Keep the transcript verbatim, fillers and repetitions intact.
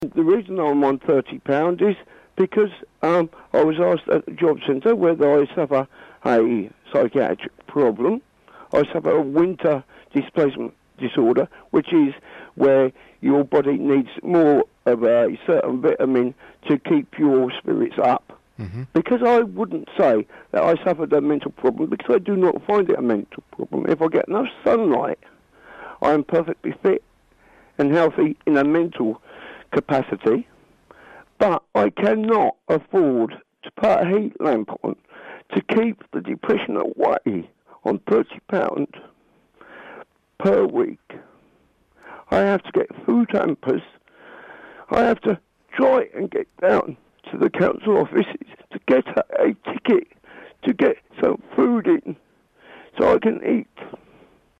The reason I'm on thirty pounds is because um, I was asked at the job centre whether I suffer a psychiatric problem. I suffer a winter displacement disorder, which is where your body needs more of a certain vitamin to keep your spirits up. Mm-hmm. Because I wouldn't say that I suffered a mental problem, because I do not find it a mental problem. If I get enough sunlight, I am perfectly fit and healthy in a mental capacity, but I cannot afford to put a heat lamp on to keep the depression away on thirty pounds per week. I have to get food hampers. I have to try and get down to the council offices to get a, a ticket to get some food in so I can eat.